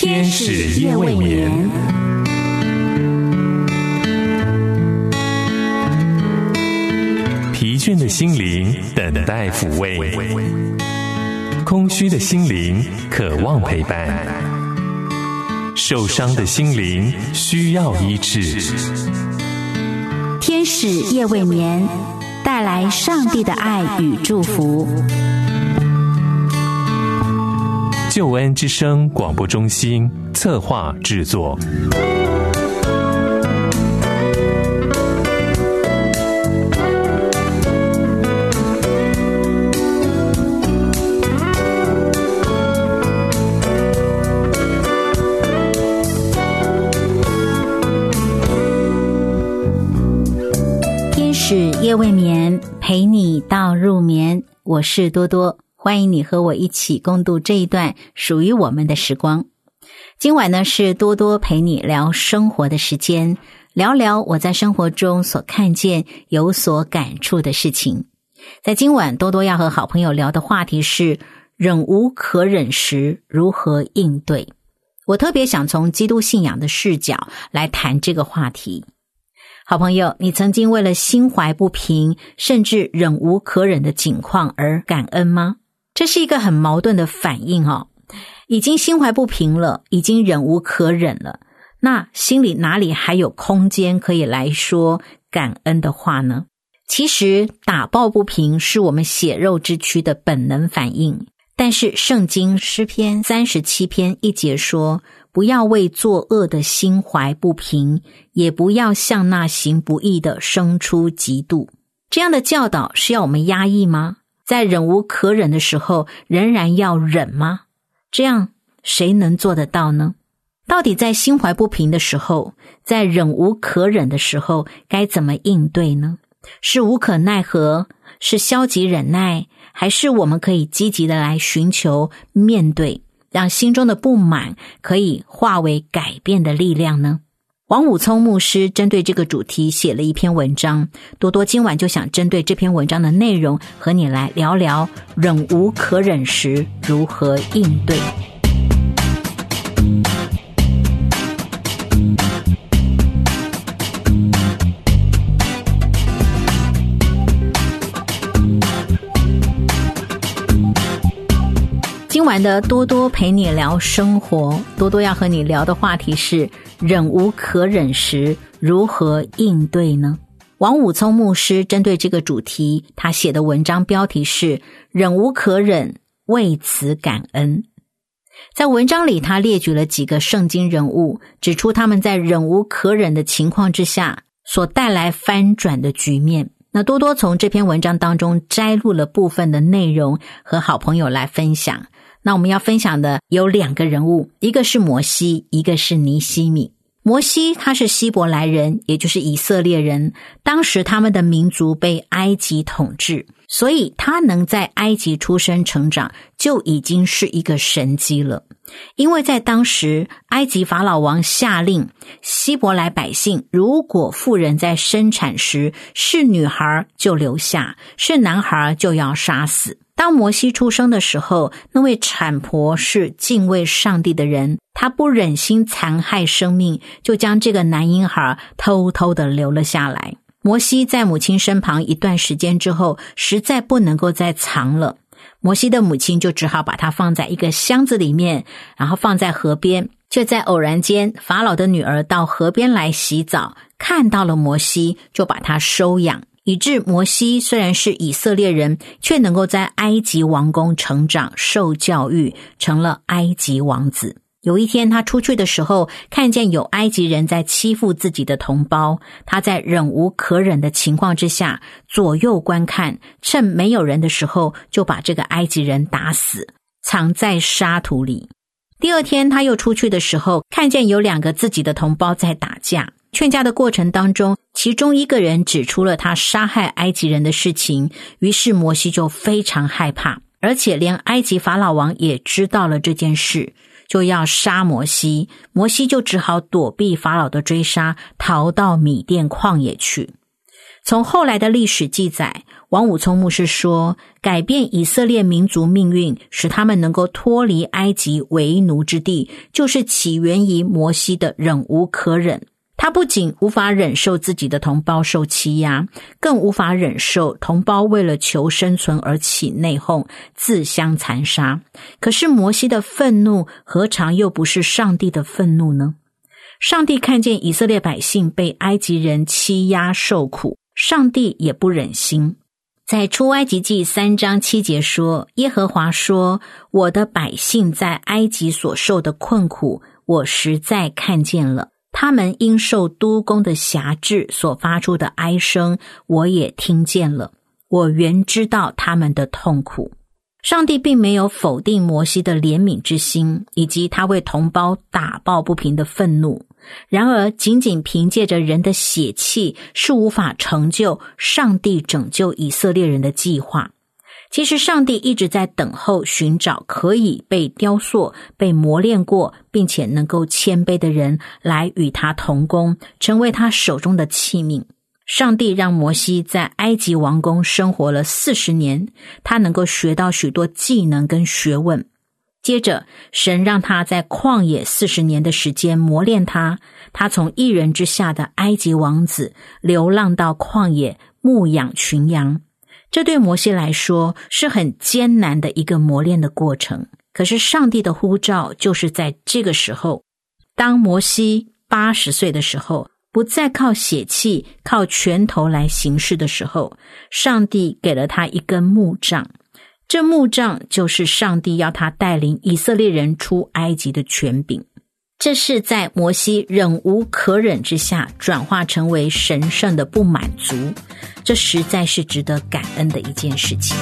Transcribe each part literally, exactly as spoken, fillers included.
天使夜未眠。疲倦的心灵等待抚慰，空虚的心灵渴望陪伴，受伤的心灵需要医治。 天使夜未眠，带来上帝的爱与祝福。 救恩之声广播中心策划制作。 天使夜未眠，陪你到入眠。我是多多，欢迎你和我一起共度这一段属于我们的时光。今晚呢，是多多陪你聊生活的时间，聊聊我在生活中所看见有所感触的事情。在今晚，多多要和好朋友聊的话题是忍无可忍时如何应对。我特别想从基督信仰的视角来谈这个话题。好朋友，你曾经为了心怀不平甚至忍无可忍的境况而感恩吗？这是一个很矛盾的反应哦。已经心怀不平了，已经忍无可忍了，那心里哪里还有空间可以来说感恩的话呢？其实打抱不平是我们血肉之躯的本能反应，但是圣经诗篇三十七篇一节说，不要为作恶的心怀不平，也不要向那行不义的生出嫉妒。这样的教导是要我们压抑吗？在忍无可忍的时候仍然要忍吗？这样谁能做得到呢？到底在心怀不平的时候，在忍无可忍的时候该怎么应对呢？是无可奈何，是消极忍耐，还是我们可以积极的来寻求面对，让心中的不满可以化为改变的力量呢？王武聪牧师针对这个主题写了一篇文章，多多今晚就想针对这篇文章的内容和你来聊聊忍无可忍时如何应对。今晚的多多陪你聊生活，多多要和你聊的话题是忍无可忍时如何应对呢？王武聪牧师针对这个主题，他写的文章标题是忍无可忍，为此感恩。在文章里，他列举了几个圣经人物，指出他们在忍无可忍的情况之下所带来翻转的局面。那多多从这篇文章当中摘录了部分的内容和好朋友来分享。那我们要分享的有两个人物，一个是摩西，一个是尼希米。摩西他是希伯来人，也就是以色列人，当时他们的民族被埃及统治，所以他能在埃及出生成长就已经是一个神迹了。因为在当时埃及法老王下令，希伯来百姓如果妇人在生产时是女孩就留下，是男孩就要杀死。当摩西出生的时候，那位产婆是敬畏上帝的人，她不忍心残害生命，就将这个男婴孩偷偷地留了下来。摩西在母亲身旁一段时间之后，实在不能够再藏了，摩西的母亲就只好把它放在一个箱子里面，然后放在河边。却在偶然间，法老的女儿到河边来洗澡，看到了摩西，就把他收养，以致摩西虽然是以色列人，却能够在埃及王宫成长，受教育，成了埃及王子。有一天他出去的时候，看见有埃及人在欺负自己的同胞，他在忍无可忍的情况之下，左右观看，趁没有人的时候，就把这个埃及人打死，藏在沙土里。第二天他又出去的时候，看见有两个自己的同胞在打架，劝架的过程当中，其中一个人指出了他杀害埃及人的事情，于是摩西就非常害怕，而且连埃及法老王也知道了这件事，就要杀摩西。摩西就只好躲避法老的追杀，逃到米甸旷野去。 从后来的历史记载，王武聪牧师说，改变以色列民族命运，使他们能够脱离埃及为奴之地，就是起源于摩西的忍无可忍。他不仅无法忍受自己的同胞受欺压，更无法忍受同胞为了求生存而起内讧，自相残杀。可是摩西的愤怒何尝又不是上帝的愤怒呢？上帝看见以色列百姓被埃及人欺压受苦，上帝也不忍心。在出埃及记三章七节说，耶和华说，我的百姓在埃及所受的困苦，我实在看见了，他们因受督工的辖制所发出的哀声，我也听见了，我原知道他们的痛苦。上帝并没有否定摩西的怜悯之心，以及他为同胞打抱不平的愤怒。然而，仅仅凭借着人的血气是无法成就上帝拯救以色列人的计划。其实上帝一直在等候寻找可以被雕塑、被磨练过，并且能够谦卑的人来与他同工，成为他手中的器皿。上帝让摩西在埃及王宫生活了四十年，他能够学到许多技能跟学问。接着，神让他在旷野四十年的时间磨练他，他从一人之下的埃及王子流浪到旷野牧养群羊。这对摩西来说是很艰难的一个磨练的过程。可是上帝的呼召就是在这个时候，当摩西八十岁的时候，不再靠血气、靠拳头来行事的时候，上帝给了他一根木杖。这木杖就是上帝要他带领以色列人出埃及的权柄。这是在摩西忍无可忍之下转化成为神圣的不满足，这实在是值得感恩的一件事情。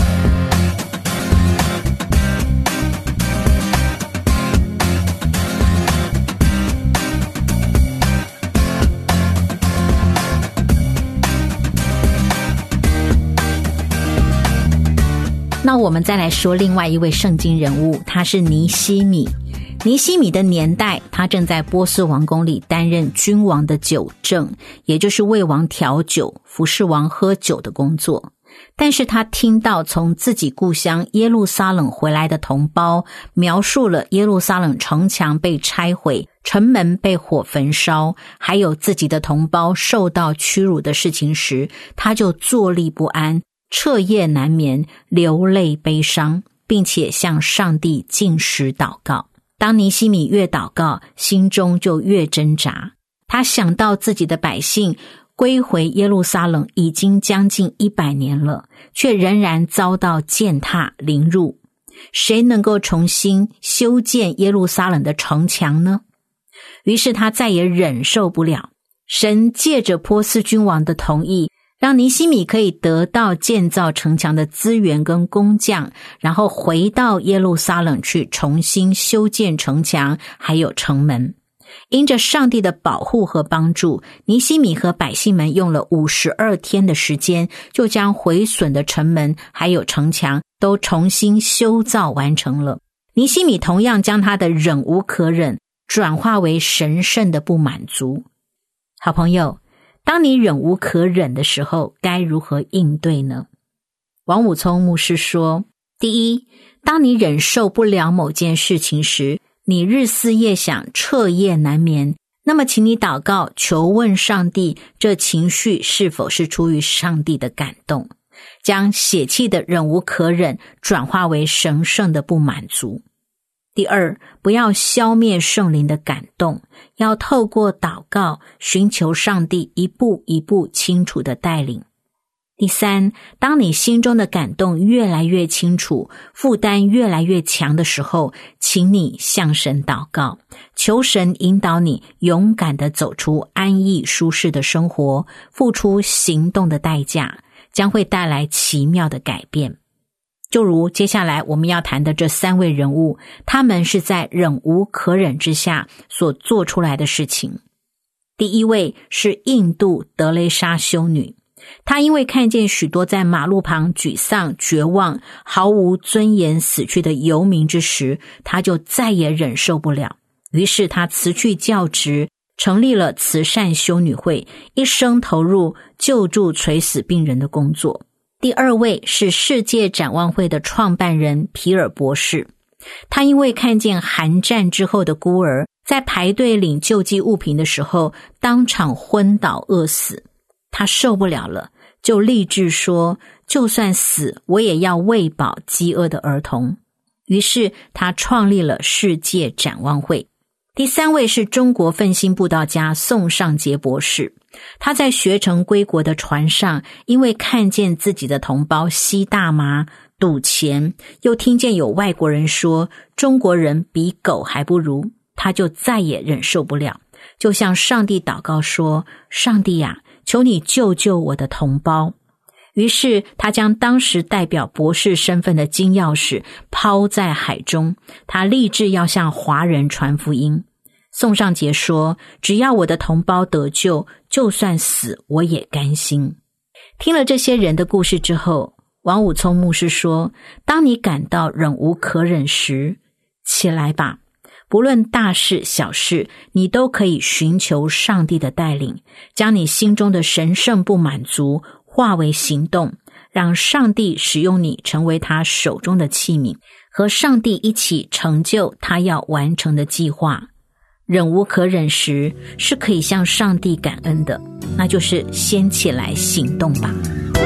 那我们再来说另外一位圣经人物，他是尼希米。尼希米的年代，他正在波斯王宫里担任君王的酒政，也就是为王调酒、服侍王喝酒的工作。但是他听到从自己故乡耶路撒冷回来的同胞描述了耶路撒冷城墙被拆毁、城门被火焚烧，还有自己的同胞受到屈辱的事情时，他就坐立不安，彻夜难眠，流泪悲伤，并且向上帝禁食祷告。当尼希米越祷告，心中就越挣扎。他想到自己的百姓归回耶路撒冷已经将近一百年了，却仍然遭到践踏凌辱。谁能够重新修建耶路撒冷的城墙呢？于是他再也忍受不了。神借着波斯君王的同意，让尼希米可以得到建造城墙的资源跟工匠，然后回到耶路撒冷去重新修建城墙还有城门。因着上帝的保护和帮助，尼希米和百姓们用了五十二天的时间，就将毁损的城门还有城墙都重新修造完成了。尼希米同样将他的忍无可忍转化为神圣的不满足。好朋友，当你忍无可忍的时候，该如何应对呢？王武聪牧师说，第一，当你忍受不了某件事情时，你日思夜想，彻夜难眠，那么请你祷告，求问上帝，这情绪是否是出于上帝的感动，将血气的忍无可忍转化为神圣的不满足。第二，不要消灭圣灵的感动，要透过祷告寻求上帝一步一步清楚的带领。第三，当你心中的感动越来越清楚，负担越来越强的时候，请你向神祷告，求神引导你勇敢地走出安逸舒适的生活，付出行动的代价，将会带来奇妙的改变。就如接下来我们要谈的这三位人物，他们是在忍无可忍之下所做出来的事情。第一位是印度德雷莎修女，她因为看见许多在马路旁沮丧、绝望、毫无尊严死去的游民之时，她就再也忍受不了。于是她辞去教职， 成立了慈善修女会，一生投入救助垂死病人的工作。第二位是世界展望会的创办人皮尔博士，他因为看见韩战之后的孤儿在排队领救济物品的时候当场昏倒饿死，他受不了了，就立志说就算死我也要喂饱饥饿的儿童。于是他创立了世界展望会。第三位是中国奋兴布道家宋尚杰博士，他在学成归国的船上，因为看见自己的同胞吸大麻、赌钱，又听见有外国人说中国人比狗还不如，他就再也忍受不了，就向上帝祷告说，上帝呀，求你救救我的同胞。于是他将当时代表博士身份的金钥匙抛在海中，他立志要向华人传福音。宋尚杰说，只要我的同胞得救，就算死我也甘心。听了这些人的故事之后，王武聪牧师说，当你感到忍无可忍时，起来吧，不论大事小事，你都可以寻求上帝的带领，将你心中的神圣不满足化为行动，让上帝使用你成为他手中的器皿，和上帝一起成就他要完成的计划。忍无可忍时是可以向上帝感恩的，那就是先起来行动吧。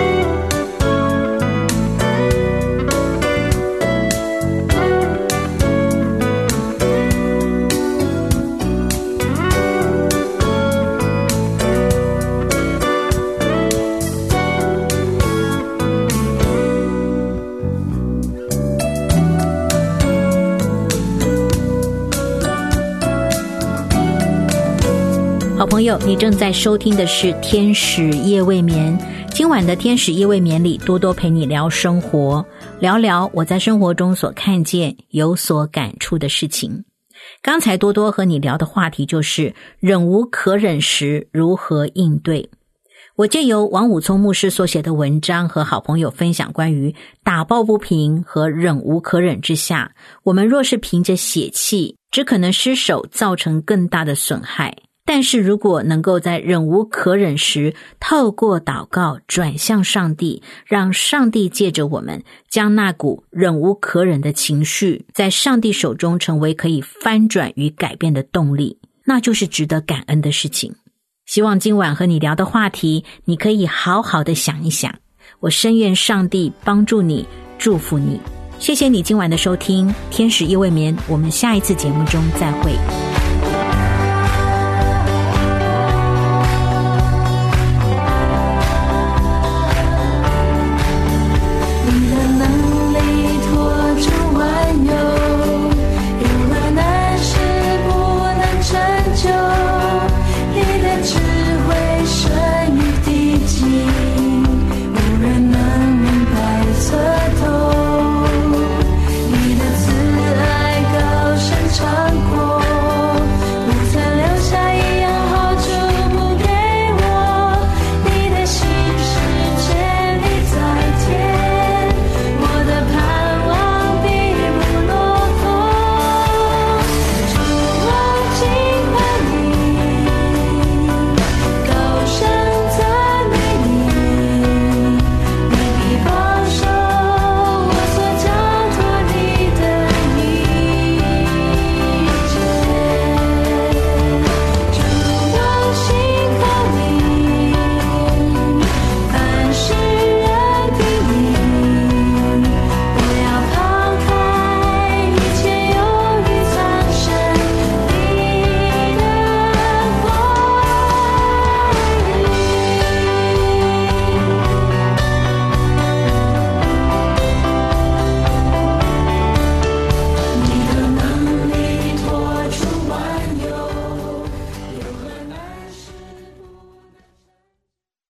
好朋友，你正在收听的是天使夜未眠。今晚的天使夜未眠里，多多陪你聊生活，聊聊我在生活中所看见有所感触的事情。刚才多多和你聊的话题就是忍无可忍时如何应对。我借由王武聪牧师所写的文章和好朋友分享关于打抱不平和忍无可忍之下，我们若是凭着血气，只可能失手造成更大的损害。但是如果能够在忍无可忍时，透过祷告转向上帝，让上帝借着我们将那股忍无可忍的情绪在上帝手中成为可以翻转与改变的动力，那就是值得感恩的事情。希望今晚和你聊的话题，你可以好好的想一想。我深愿上帝帮助你，祝福你。谢谢你今晚的收听，天使夜未眠，我们下一次节目中再会。